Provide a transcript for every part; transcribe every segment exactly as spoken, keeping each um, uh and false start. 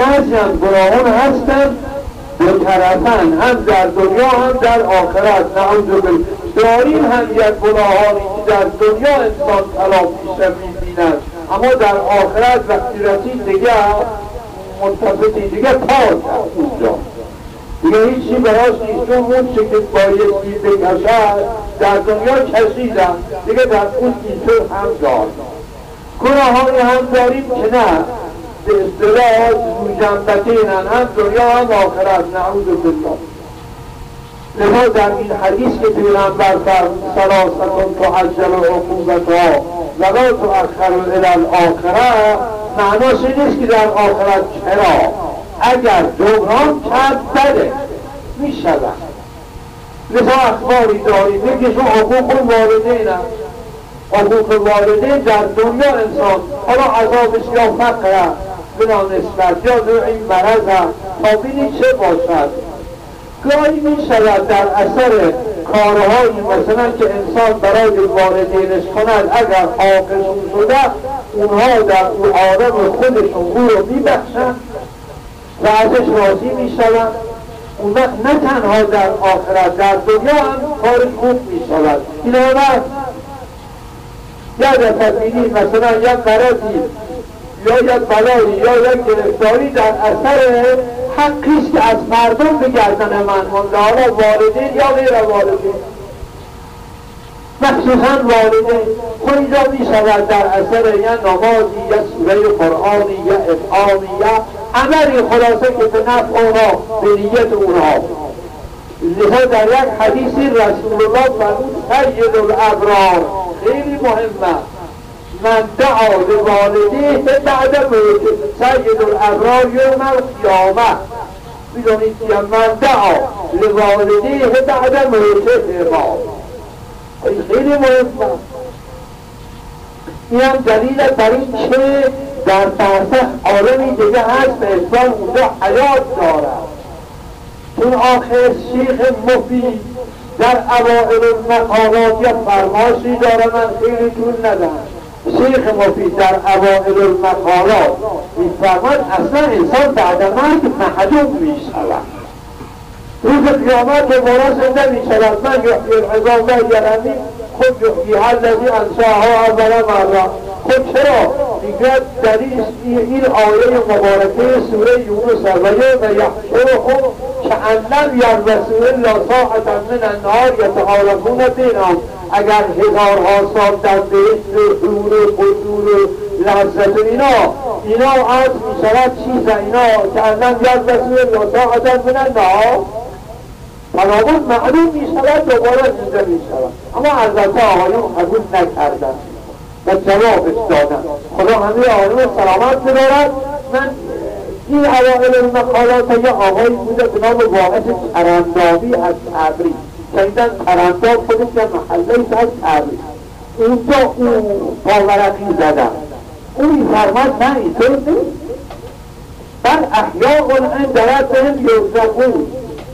بعضی از گناهان هستن دو طرفن، هم در دنیا هم در آخرت. نعوذ بالله. داریم هم یک گناهانی که در دنیا انسان تلافیش می‌بیند، اما در آخرت وقتی رسید دیگه منتفتی دیگه پاک اونجا دیگه هیچی براش نیست، چون اون چه که بایستی بکشد در دنیا کشیدن دیگه در اون اینطور هم دار. گناهانی هم داریم که نه به اصطلاح جنبتینن، هم دنیا هم آخرت. نعوذ بالله. لذا در این حدیث که پیغمبر فرمود ثلاثة تعجل عقوبتها و لا تؤخر الی الاخره، معناش این نیست که در آخرت چرا اگر جبران کرد بده می شود. لذا اخباری داریم میگه شما حقوق والدین هم حقوق والدین در دنیا انسان حالا عذابش یا فقر بنا نسبت یا نوعی مرض هم تا بینی چه باشد. گاهی می شود در اثر کارهایی مثلا که انسان برای والدینش کند اگر عاقشون شده اونها در اون عالم خودشون او رو می بخشن و ازش راضی می شود. اون وقت نه تنها در آخرت در دنیا هم کارش خوب می شود. این آمد یا دفعه بینی مثلا یک مرضی یا یک بلایی یا یک گرفتاری در اثر حقیست که از مردم به گردن من مانده، حالا والدین یا غیر والدین، مخصوصا والدین. خود اینجا می شود در اثر یا نمازی یا سوره قرآنی یا افعالی یا عملی خلاصه که به نفع اونها به نیت اونها. لذا در یک حدیثی رسول الله فرمود سید الابرار خیلی مهمه، من دعا لوالدیه بعد موته. سید الابرار یوم القیامه میدونید که من دعا لوالدیه بعد موته ما خیلی مهمه. این هم دلیل بر این که در برزخ عالمی دیگه هست انسان اونجا حیات دارد. چون آخر شیخ مفید در اوائل المقالات یا فرماشی داره، من خیلی طول ندارم. شیخ مفید در اوائل المقالات میفرماد اصلا انسان بعد مرگ محجوب میشود، روز قیامت دوباره زنده میشود. من یحیی العظام و یرمی خود یحییها الذی انشأها اول مرة. خود چرا؟ میگه در این آیه مبارکه سوره یونس و یوم یحشرهم کأن یلبسوا الا ساعة من النهار یتعارفون بینهم. اگر هزارها سال در بهشت حور و قصور و لذت اینا اینا از میشود چیز اینا کأن یلبسوا الا ساعة من النهار بنابراین معلوم میشود دوباره زنده میشود. اما البته آقایون قبول نکردن و جوابش دادن. خدا همه آقایون سلامت بدارد. من این اوائل المقالات یا آقایی بوده به نام واحد قرندابی از تبریز، شنیدن قرنداب خودش یا محله از تبریز، اونجا اون باورقی زدن. اون این فرماد نه اینطور نیست، بر احیاء عند ربهم یرزقون.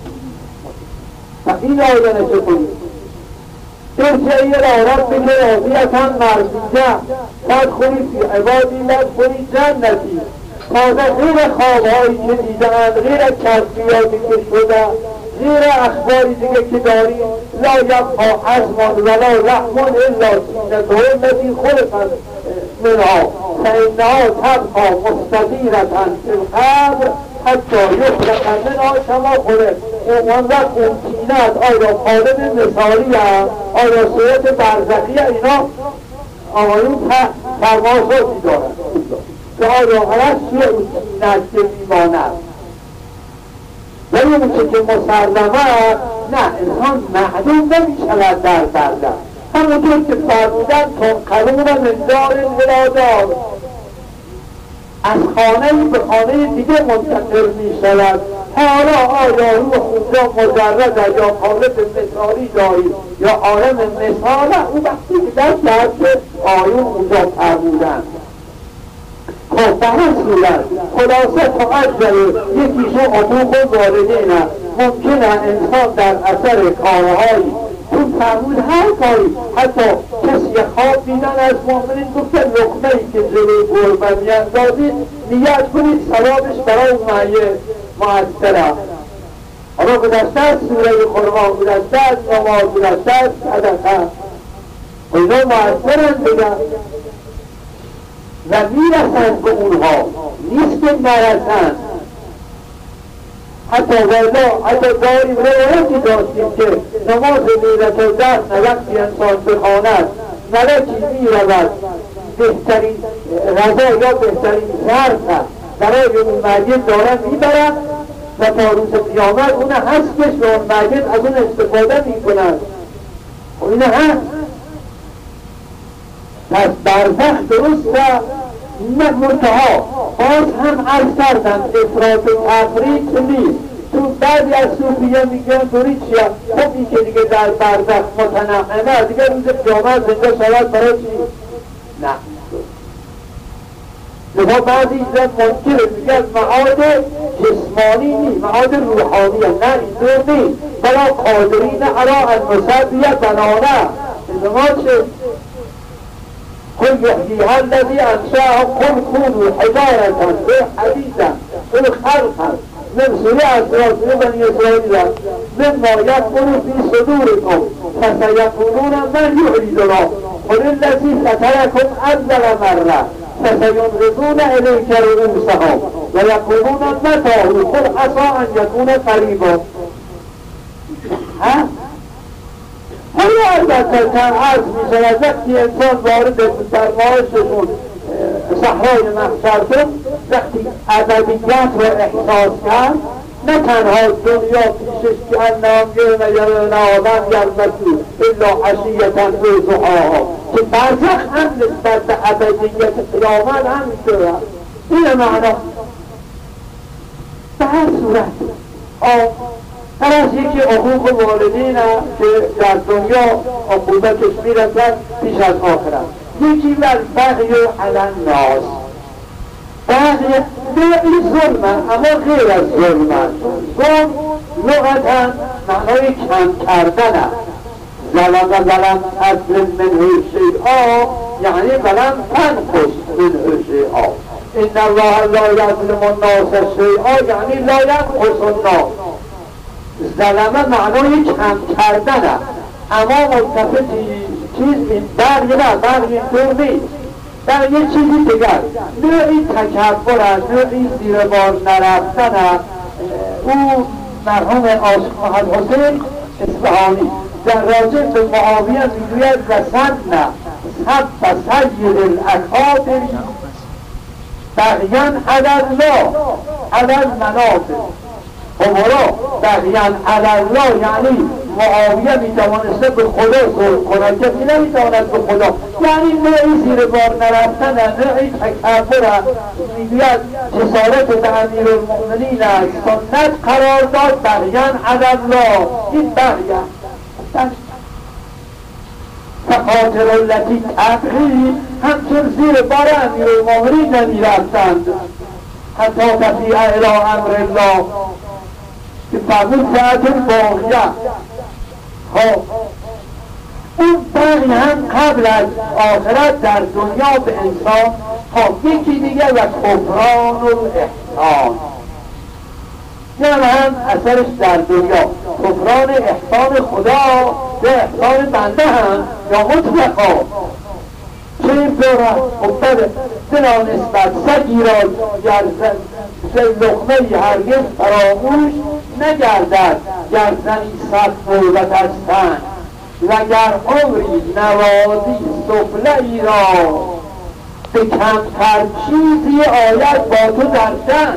و این آیه چه کنید؟ ارجعی الی ربک راضیة مرضیة فادخلی فی عبادی وادخلی جنتی. تازه غیر خوابهایی که دیدن، غیر کشفیاتی که شده، غیر اخباری دیگه که داریم، لا یبقا عظم ولا لحم الا سینته التي خلقت منها فانها تبقى مستدیرة فی القبر حتی یخلق منها کما خلق. اون وقت اون تینت آیا قالب مثالی هم، آیا صورت برزخی اینا آقایون فرماشاتی دارن که آیا هست چیه اون تینت که میماند. ولی اون چه که مسلمه نه، انسان محدود نمیشود در برزخ. همونطور که فرمودن تنقلون من دار الولادات، از خانه به خانه دیگه منتقل می شود. حالا آیا روح اونجا مجرد یا قالب مثالی دارید یا عالم مثاله، اون وقتی که در جهت آیون اونجا فرمودن. خب به هر صورت خلاصه تعجل یکیشون حقوق والدین. ممکنه انسان در اثر کارهایی چون فرمود هر کاری، حتی کسی خواب دیدن از مؤمنین گفتن لقمه‌ای که جلوی گربه میاندازید نیت کنید ثوابش برای اون مایه مؤثر است. اما گذشته از سوره قرآن، گذشته از نماز، گذشته از صدقه اینا مؤثرند دیگر و میرسند به اونها، نیست که نرسند. حتی والا حتی داریم روایتی داشتیم که نماز لیلة القدر وقتی انسان بخواند ملکی میرود بهترین غذا یا بهترین ظرف برای اون مسجد دارن میبرن و تا روز قیامت اون هستش و اون مسجد از اون استفاده میکنن. این هست پس برزخ درست نه منتها باز هم عرض کردم افراط و تفریط نیست. تو بعضی از صوفیه میگن دوری چیه؟ خب این که دیگه در برزخ متنعمه دیگه روز قیامت زنده شود برای چی؟ نه لذا بعضی زن منکر میگن معاد جسمانی نیست، معاد روحانیه. نه اینطور نیست. بلا قادرین علا المسبیه بنانه ازما چه؟ قل يحييها الذي أنشأها قل كونوا حجارة به حديثا قل خلقا من سورة أسرار بني إسرائيل مما يكون في صدوركم فسيقولون من يعيد الله قل الذي فتركم أول مرة فسينغضون إليك رؤوسهم ويقولون متى قل عسى أن يكون قريبا. ها؟ حالا البته چند عرض می شود وقتی انسان وارد در معاششون صحرای محشر شد، وقتی ابدیت رو احساس کرد، نه تنها دنیا پیشش که انام یوم یرون آدم یلمسو الا عشیتا و ضحاها که برزخ هم نسبت به ابدیت قیامت هم می‌شود. این معنا به هر صورت هر از یکی حقوق والدین که در دنیا عقوبتش میرسد پیش از آخرت. یکی والبغی علی الناس، بغی نوعی ظلم اما غیر از ظلم. ظلم لغتا معنای کم کردن است. ظلم ظلم از منه شیئا یعنی ظلم تنقص منه شیئا. ان الله لا یظلم الناس شیئا یعنی لا ینقص الناس. ظلمه معنای کم کردن است اما ملتفت چیز این برگ نه، برگ اینطور نیست، در یه چیزی دیگر نوعی تکبر است، نوعی زیر بار نرفتن است. او مرحوم عاشق حسین اصفهانی در راجع به معاویه میگوید رسدنا سب سید الاکابر بغیان علی الله علی المنابر. امرا بغیان علی الله یعنی معاویه میتوانسته به خدا ظلم کند کسی نمیتواند به خدا، یعنی نوعی زیر بار نرفتن، نوعی تکبر. میگوید جسارت به امیرالمؤمنین است سنت قرار داد بغیان علی الله. این بغیان فقاتل التی تبغی همچون زیر بار امیرالمؤمنین نمیرفتند حتی تفیع الی امر الله که فرمود ساعت باقیه. خب اون بغی هم قبل از آخرت در دنیا به انسان. خب یکی دیگه و کفران الاحسان، این هم اثرش در دنیا کفران احسان خدا به احسان بنده هم یا مطلقا. چه این طوره خبره زنا نسبت سگی را گر لقمه هرگز فراموش نگردد گر زنی صد نوبت از تن و گر عمری نوازی سفله ای را به کمتر چیزی آید با تو در جنگ.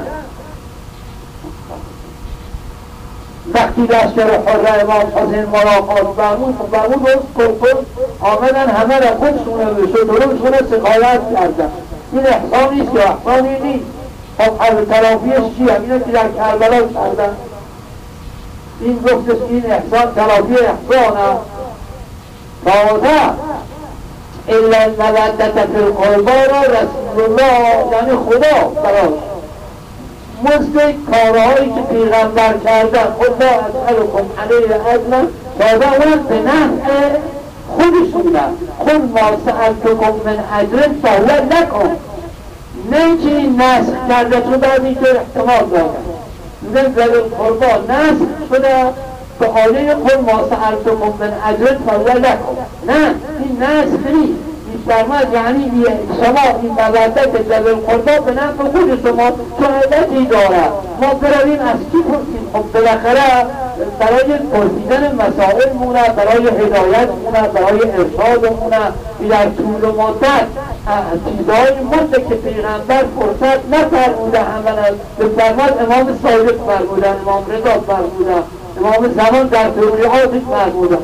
وقتی لشکر حره امام حسین ملاقات برمون برمون روز کلکل آمدن همه را خودشونه بشه درستشونه سقایت کردن. این احسانیست که احسانی نیست. خب از تلافیش چی هم اینه که در کربلا کردن. این گفتش این احسان تلافی احسان است. تازه الا المودت فی القربا را رسول الله یعنی خدا براش مزد کارهایی که پیغمبر کردن خدا اسألکم علیه اجرا تازه اون به نفع خودشونه. خود ما سألتکم من اجر فهو لکم نه اینکه این نسخ کرده تو بعد اینکه احتمال داره میگن ذل القربا نسخ شده به آیه قل ما سألتکم من اجر فهو لکم. نه این نسخ نیست، فرماید یعنی شما این مودت ذل القربا به نفع خود شما چون علتی دارد. ما برویم از کی پرسیم؟ خب بالاخره برای پرسیدن مسائل مونه، برای هدایت مونه، برای ارشاد مونه. در طول مدت چیزهایی مونده که پیغمبر فرصت نفرموده همون به فرماید امام صادق فرمودن، امام رضا فرمودن، امام زمان در توضیحاتش فرمودن.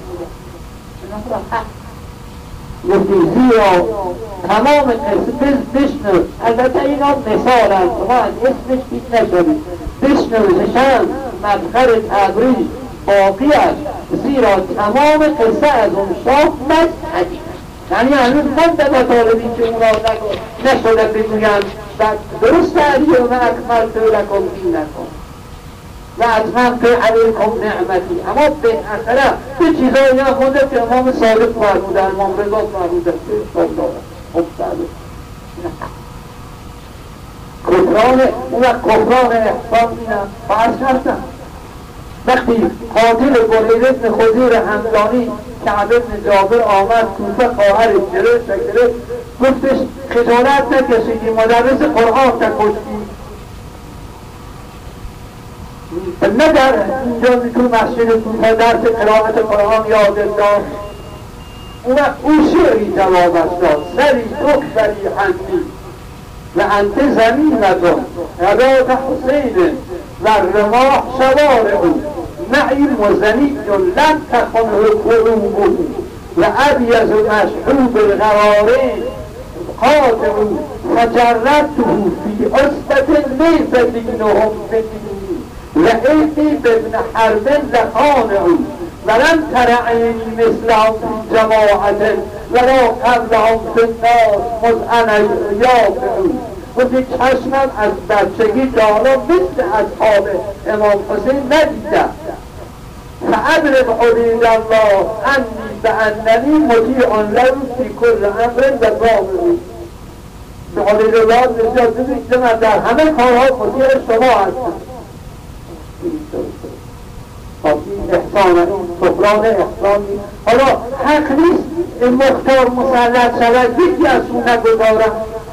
گفتی زیرا تمام قصه بشنو، البته اینا مثال هست شما از اسمش پیش نشدید، بشنو زشن مدخل تبریز باقی است، زیرا تمام قصه از اون شاه مذهبی، یعنی هنوز مونده مطالبی که اونا نشده بگویند درست علیه و اکمل تو لکم دینکم و اتممت علیکم نعمتی. اما به اخره به چیزایی هم مونده که امام صادق فرموده، امام رضا فرموده کفران اون کفران احسان اینم فرض کردن. وقتی قاتل برید ابن خضیر همدانی کعب ابن جابر آمد کوفه خواهرش گرفت و گرفت گفتش خجالت نکشیدی مدرس قرآن تکشتی. نه در اینجا تو مسجد کوفه درس قرائت قرآن یادت داشت، اون او شعری جوابش داد سری اکبری حنی و انت زمینتون غدات حسین و رماح شوارع نعیم و زنی لم تخنه قلوبه و ابیض مشحوب الغرارین قاطع فجرته فی عصبت لیس دینهم بدینی لئیتی بابن حرب لخانع ولم تر عینی مثلهم فی جماعت ولا قبلهم فی الناس مذعن یافع. گفتی چشمم از بچگی تا حالا مثل اصحاب امام حسین ندیدم. فأدرک حدود الله انی بأننی مطیع له فی کل امر و ضامن. به حدود الله نجات بدید که من در همه کارها مطیع شما هستم. این احسان، این سفران احسانی. حالا حق نیست این مختار مسلط شود یکی از اون نگذارم.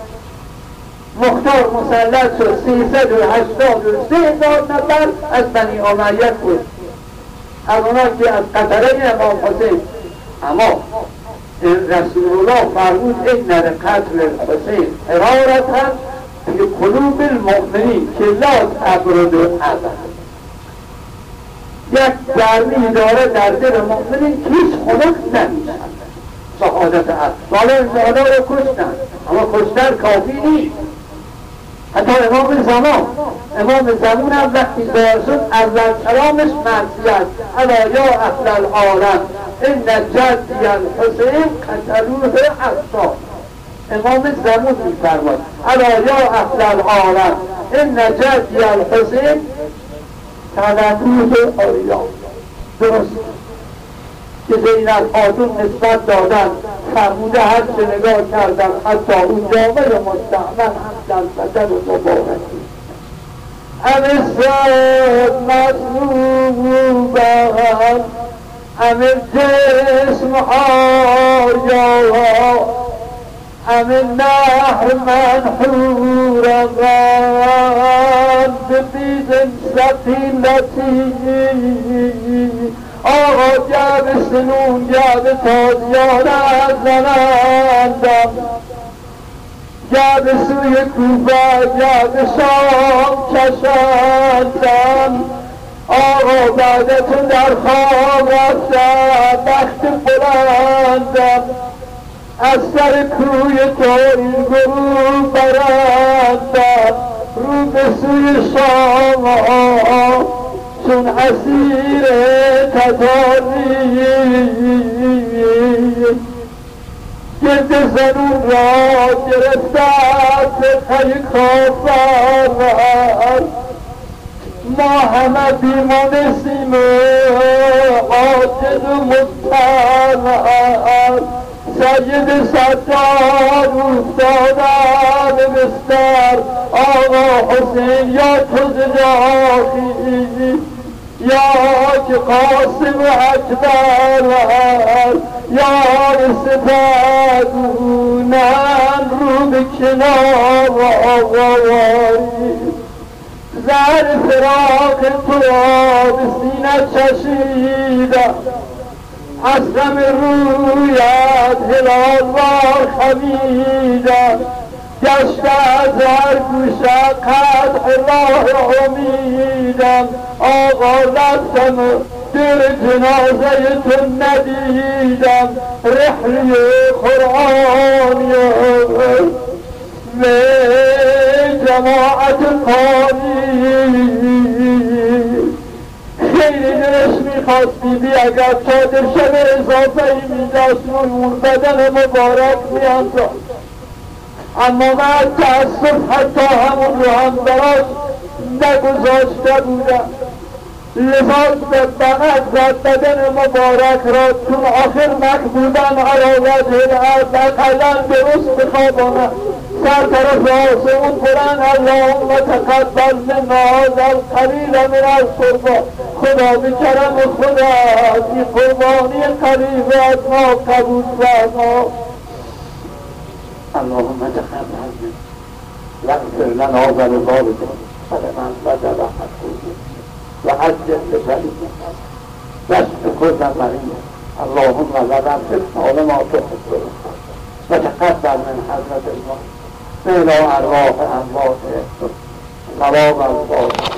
مختار مسلط شد سیصد و هشتاد و سه هزار نفر از بنی امیه بود، از اونا که از قطره امام حسین. اما رسول الله فرمود این نر قتل حسین حرارتا فی قلوب المؤمنین که لا تبرد ابدا. یک گرمی داره در دل مؤمنین که هیچ خنک نمیشن. شهادت عبد والا این مالا رو کشتن، اما کشتن کافی نیست. حتی امام زمان امام زمان هم وقتی دار شد اول کلامش معصیت الا یا اهل العالم ان جدی الحسین قتلوه حسا. امام زمان میفرماد الا یا اهل العالم ان جدی الحسین قتلوه آریا. درست که زینب خاتون نسبت دادن فرموده هر چه نگاه کردن حتی اون جامعه مستعمل هم در بدن مبارکی امستاد مصروبان امر جسم آیا امر نهر منحوران ببیدن سفینتی آقا جب سنون جب تازیان از زنندم جب سوی کوفه جب شام کشندم آقا بعدتون در خواب رفتم بخت بلندم از سر کوی تو این گروه برندم رو به سوی شام چون اسیر تتاری گرد زنون را گرفتد به پی کافر ما همه بیمانستیم عاجز و مضطر سید ستار افتادم به بستر آقا حسین یا تو زجاخی یا که قاسم اکبر یا سپدونن رو به کنار آواری زر فراق تو را به سینه چشیدم حسرم رویت هلال وار خمیدم گشته از هر گوشه قدح راه امیدم آقا رفتم دل جنازه تو ندیدم رحلی قرآنی و جماعت قانی خیلی دلش میخواستی بی اگر چادر شب اضافه ای میداشت اون بدن مبارک میانداز اما من تأسف حتی همون رو هم براش نگذاشته بودم لباس به بغل زد بدن مبارک را چون آخر مکبودن عراوت هلعت اقلا درست بخوابانم سر طرف آسمون برن اللهم تقبل منا هذا القلیل من القربان خدا به کرم خدا این قربانی قریب از ما قبول فرما اللهم تقبل منا واغفر لنا ولوالدينا ولمن بدل حقه وعجل بشريعه واشف كل مريض اللهم لا تفتنا لما تحب وتقبل من حضرة الموت إلى أرواح أموات ثواب الفاتحة